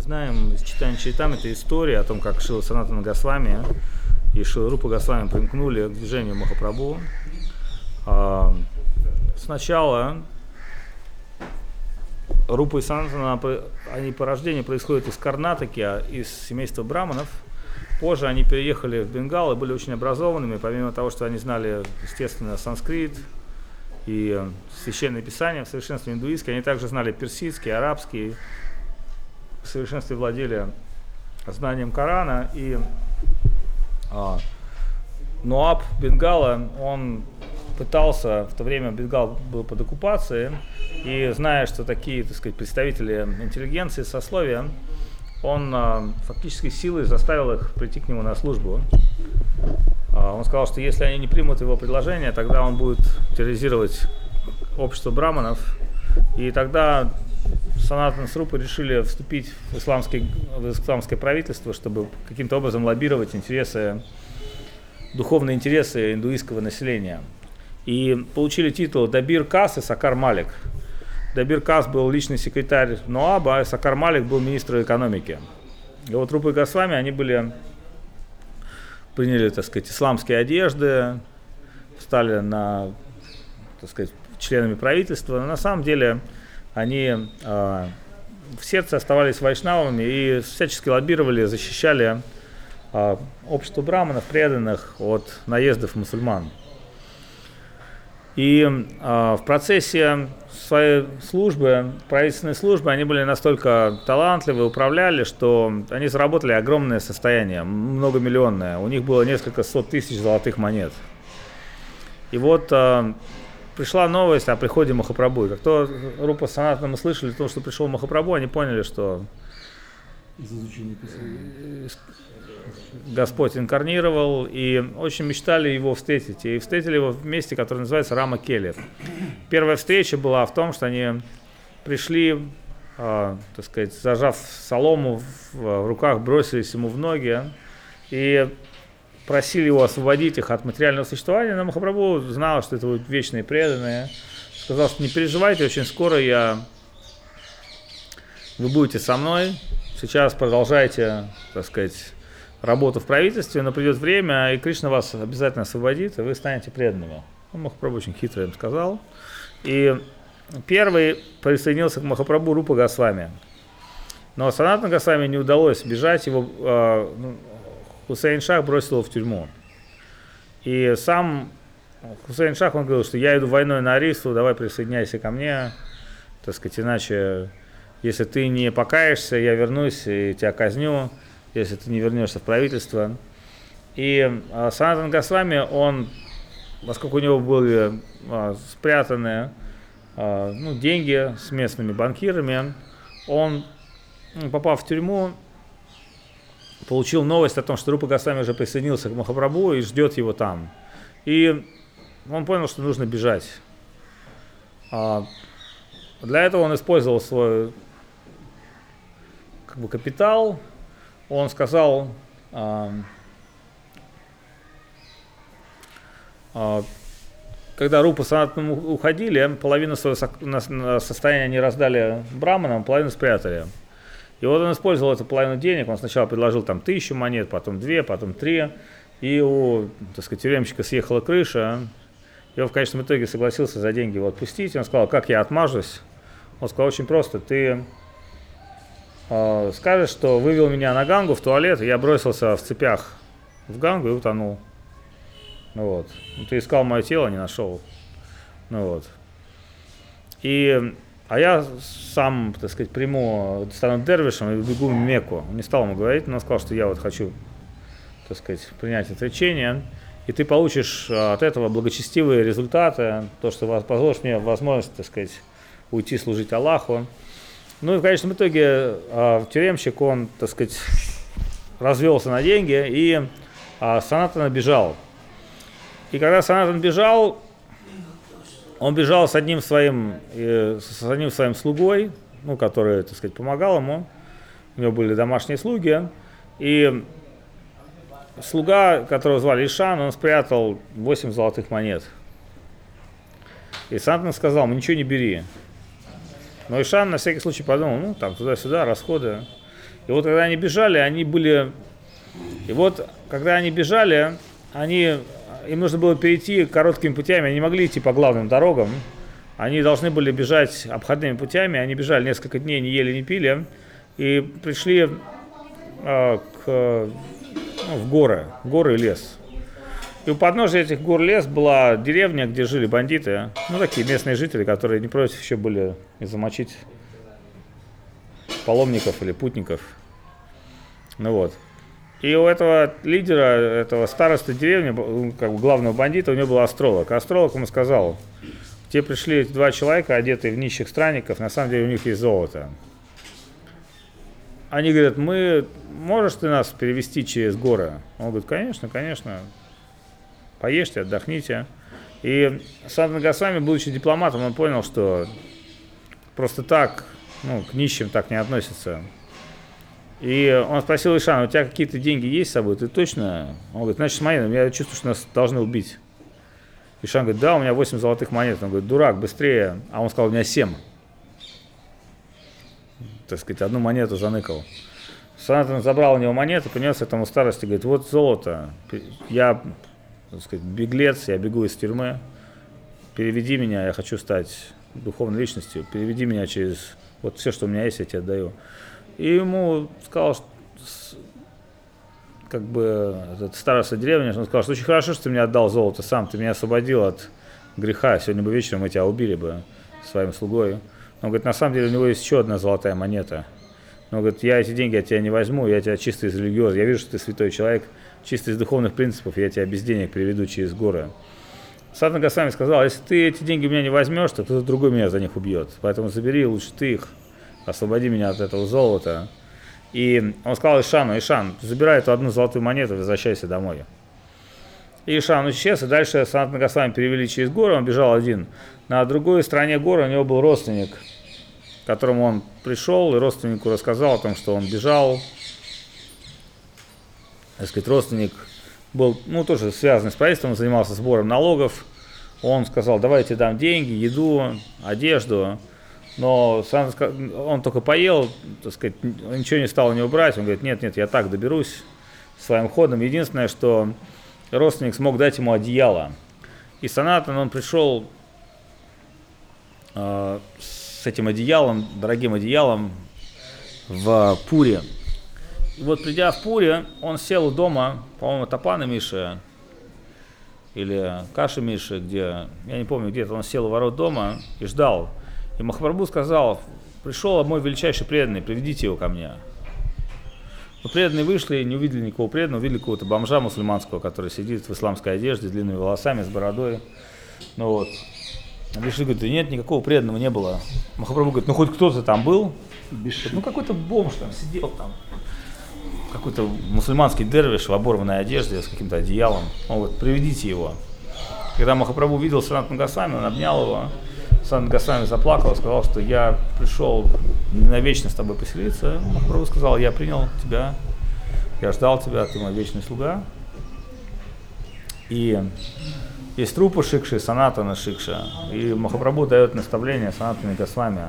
знаем из читания Чаритамриты историю о том, как Шрила Санатана Госвами и Шрила Рупа Госвами примкнули к движению Махапрабху. Сначала Рупа и Санатана, они по рождению происходят из Карнатаки, из семейства браманов. Позже они переехали в Бенгал и были очень образованными, помимо того, что они знали, естественно, санскрит и священное писание в совершенстве индуистский, они также знали персидский, арабский, в совершенстве владели знанием Корана. И Ноаб Бенгала, он пытался, в то время Бенгал был под оккупацией, и зная, что такие, так сказать, представители интеллигенции, сословия, он фактически силой заставил их прийти к нему на службу. Он сказал, что если они не примут его предложение, тогда он будет терроризировать общество браманов. И тогда Санатана с Рупой решили вступить в исламское правительство, чтобы каким-то образом лоббировать духовные интересы индуистского населения. И получили титул Дабир Кас и Сакар Малик. Дабир Кас был личный секретарь Ноаба, а Сакар Малик был министр экономики. И вот Рупа и Госвами, они приняли, так сказать, исламские одежды, стали так сказать, членами правительства, но на самом деле они в сердце оставались вайшнавами и всячески лоббировали, защищали общество браманов, преданных от наездов мусульман. И в процессе своей службы, правительственной службы, они были настолько талантливы, управляли, что они заработали огромное состояние, многомиллионное. У них было несколько сот тысяч золотых монет. И вот пришла новость о приходе Махапрабху. И как то Рупа с Санатаном слышали то, что пришел Махапрабху, они поняли, что Господь инкарнировал, и очень мечтали его встретить. И встретили его в месте, которое называется Рама-Келли. Первая встреча была в том, что они пришли, так сказать, зажав солому в руках, бросились ему в ноги и просили его освободить их от материального существования. Но Махапрабху знал, что это будут вечные преданные. Сказал, что не переживайте, очень скоро вы будете со мной. Сейчас продолжайте, так сказать, работу в правительстве, но придет время, и Кришна вас обязательно освободит, и вы станете преданными. Махапрабху очень хитро им сказал. И первый присоединился к Махапрабху Рупа Госвами. Но Санатана Госвами не удалось бежать, его Хусейн Шах бросил его в тюрьму. И сам Хусейн Шах, он говорил, что я иду войной на Арису, давай присоединяйся ко мне, так сказать, иначе, если ты не покаешься, я вернусь и тебя казню, если ты не вернешься в правительство. И Санатана Госвами, поскольку у него были спрятаны деньги с местными банкирами, он, попав в тюрьму, получил новость о том, что Рупа Госвами уже присоединился к Махапрабху и ждет его там. И он понял, что нужно бежать. Для этого он использовал свой капитал. Он сказал, когда Рупа с Санатаном уходили, половину своего состояния они раздали браманам, половину спрятали. И вот он использовал эту половину денег, он сначала предложил там 1000 монет, потом 2, потом 3, и у, так сказать, тюремщика съехала крыша, и он в конечном итоге согласился за деньги его отпустить. Он сказал, как я отмажусь? Он сказал, очень просто, ты скажешь, что вывел меня на Гангу в туалет, и я бросился в цепях в Гангу и утонул. Ты искал мое тело, не нашел. А я сам, так сказать, стану дервишем и бегу в Мекку. Он не стал ему говорить, но он сказал, что я хочу, так сказать, принять отречение, и ты получишь от этого благочестивые результаты, то, что позволишь мне возможность, так сказать, уйти служить Аллаху. И в конечном итоге тюремщик, он, так сказать, развелся на деньги, и Санатана бежал. И когда Санатан бежал, он бежал с одним своим слугой, который, так сказать, помогал ему. У него были домашние слуги. И слуга, которого звали Ишан, он спрятал 8 золотых монет. И Санатан сказал, ничего не бери. Но Ишан на всякий случай подумал, туда-сюда, расходы. И вот когда они бежали, они были... И вот когда они бежали, им нужно было перейти короткими путями, они не могли идти по главным дорогам, они должны были бежать обходными путями, они бежали несколько дней, не ели, не пили, и пришли в горы и лес. И у подножия этих гор лес была деревня, где жили бандиты, такие местные жители, которые не против еще были замочить паломников или путников. И у этого лидера, этого староста деревни, как бы главного бандита, у него был астролог. Астролог ему сказал: те пришли эти 2 человека, одетые в нищих странников, на самом деле у них есть золото. Они говорят: можешь ты нас перевести через горы? Он говорит: конечно, поешьте, отдохните. И Санатана Госвами, будучи дипломатом, он понял, что просто так, к нищим так не относятся. И он спросил Ишана: у тебя какие-то деньги есть с собой? Ты точно? Он говорит: значит, с монетами. Я чувствую, что нас должны убить. Ишан говорит: да, у меня 8 золотых монет. Он говорит: дурак, быстрее. А он сказал: у меня 7. Так сказать, 1 монету заныкал. Санатан забрал у него монету, принес этому старости, говорит: вот золото. Я, так сказать, беглец, я бегу из тюрьмы. Переведи меня, я хочу стать духовной личностью. Переведи меня через... Вот все, что у меня есть, я тебе отдаю. И ему сказал, что, как бы, этот староста деревни, он сказал, что очень хорошо, что ты мне отдал золото сам, ты меня освободил от греха, сегодня бы вечером мы тебя убили бы своим слугой. Он говорит: на самом деле у него есть еще 1 золотая монета. Он говорит: я эти деньги от тебя не возьму, я тебя чисто из религиоза, я вижу, что ты святой человек, чисто из духовных принципов, я тебя без денег переведу через горы. Санатана Госвами сказал: если ты эти деньги у меня не возьмешь, то кто-то другой меня за них убьет, поэтому забери лучше ты их. Освободи меня от этого золота. И он сказал Ишану: Ишан, забирай эту 1 золотую монету, возвращайся домой. И Ишан исчез, и дальше Санатана Госвами перевели через горы, он бежал один. На другой стороне горы у него был родственник, к которому он пришел, и родственнику рассказал о том, что он бежал. Так сказать, родственник был, тоже связанный с правительством, он занимался сбором налогов. Он сказал: давайте дам деньги, еду, одежду. Но он только поел, так сказать, ничего не стал у него брать. Он говорит: нет, я так доберусь своим ходом. Единственное, что родственник смог дать ему одеяло. И Санатан, он пришел с этим одеялом, дорогим одеялом, в Пури. И вот, придя в Пури, он сел у дома, по-моему, Тапана Миши или Каши Миши, где, я не помню, где-то он сел у ворот дома и ждал. И Махапрабху сказал: пришел мой величайший преданный, приведите его ко мне. Но преданные вышли, не увидели никого преданного, увидели какого-то бомжа мусульманского, который сидит в исламской одежде, с длинными волосами, с бородой. Пришли, говорят: нет, никакого преданного не было. Махапрабху говорит: хоть кто-то там был. Какой-то бомж там сидел там. Какой-то мусульманский дервиш в оборванной одежде с каким-то одеялом. Он говорит: приведите его. Когда Махапрабху увидел Санатана Госвами, он обнял его. Санатана Госвами заплакал, сказал, что я пришел навечно с тобой поселиться. Махапрабху сказал: я принял тебя, я ждал тебя, ты мой вечный слуга. И есть Рупа Шикша и Санатана Шикша. И Махапрабху дает наставление Санатане Госвами.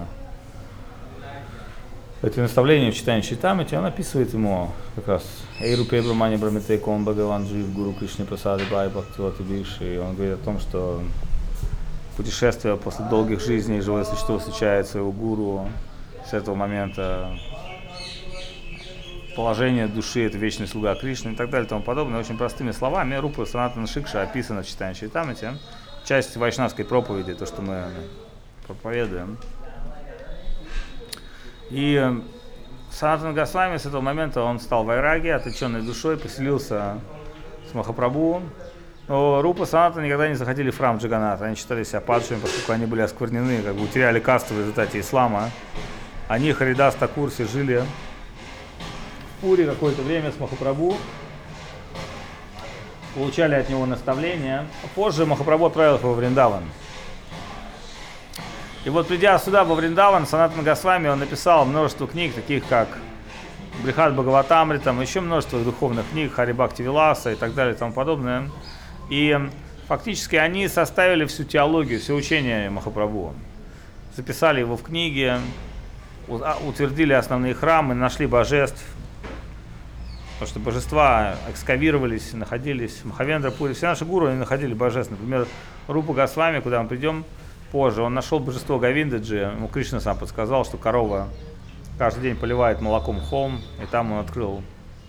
Эти наставления в читании Чайтамрити, он описывает ему как раз Эйрупе Брахмани Брамите Ком Бхагаван Джив Гуру Кришне Прасады Бай Бхактивати Виши. И он говорит о том, что путешествие после долгих жизней живое существо встречает своего гуру. С этого момента положение души — это вечный слуга Кришны и так далее и тому подобное. Очень простыми словами Рупа Санатана Шикша описана в читании Чайтамрити. Часть вайшнавской проповеди, то, что мы проповедуем. И Санатана Госвами с этого момента он стал вайраги, отвлеченной душой, поселился с Махапрабху. Но Рупа Санатана никогда не заходили в храм Джаганната. Они считали себя падшими, поскольку они были осквернены, как бы утеряли касту в результате ислама. Они, Харидас Такурси, жили в Пури какое-то время с Махапрабху, получали от него наставления. Позже Махапрабху отправил их во Вриндаван. И вот, придя сюда, во Вриндаван, Санатана Госвами, он написал множество книг, таких как Брихад Бхагаватамрита, еще множество духовных книг, Хари Бхакти Виласа и так далее и тому подобное. И фактически они составили всю теологию, все учение Махапрабху. Записали его в книге. утвердили основные храмы, нашли божеств. Потому что божества экскавировались, находились. Махавендра Пури, все наши гуру, они находили божеств. Например, Рупа Госвами, куда мы придем позже, он нашел божество Говиндаджи. Ему Кришна сам подсказал, что корова каждый день поливает молоком холм, и там он открыл.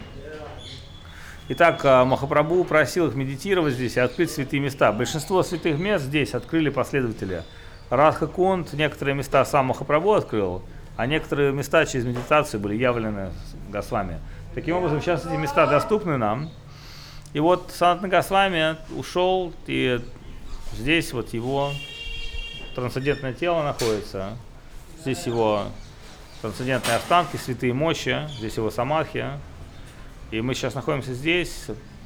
Итак, Махапрабху просил их медитировать здесь и открыть святые места. Большинство святых мест здесь открыли последователи. Радха Кунд, некоторые места сам Махапрабху открыл, а некоторые места через медитацию были явлены Госвами. Таким образом, сейчас эти места доступны нам. И вот Санатана Госвами ушел, и здесь вот его трансцендентное тело находится. Здесь его трансцендентные останки, святые мощи, здесь его самадхи. И мы сейчас находимся здесь.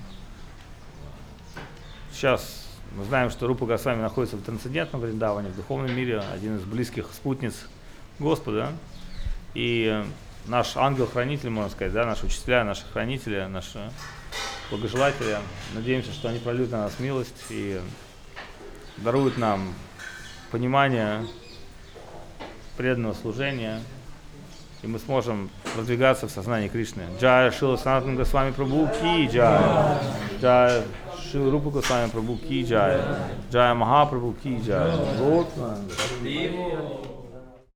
Сейчас мы знаем, что Рупа Госвами находится в трансцендентном Вриндаване, в духовном мире, один из близких спутниц Господа. И наш ангел-хранитель, можно сказать, да, наши учителя, наши хранители, наши благожелатели. Надеемся, что они прольют на нас милость и даруют нам понимание преданного служения, и мы сможем продвигаться в сознании Кришны. Джая Шила Санатана Госвами Прабху Ки Джая. Джая Шила Рупа Госвами Прабху Ки Джая. Джая Махапрабху Ки Джая.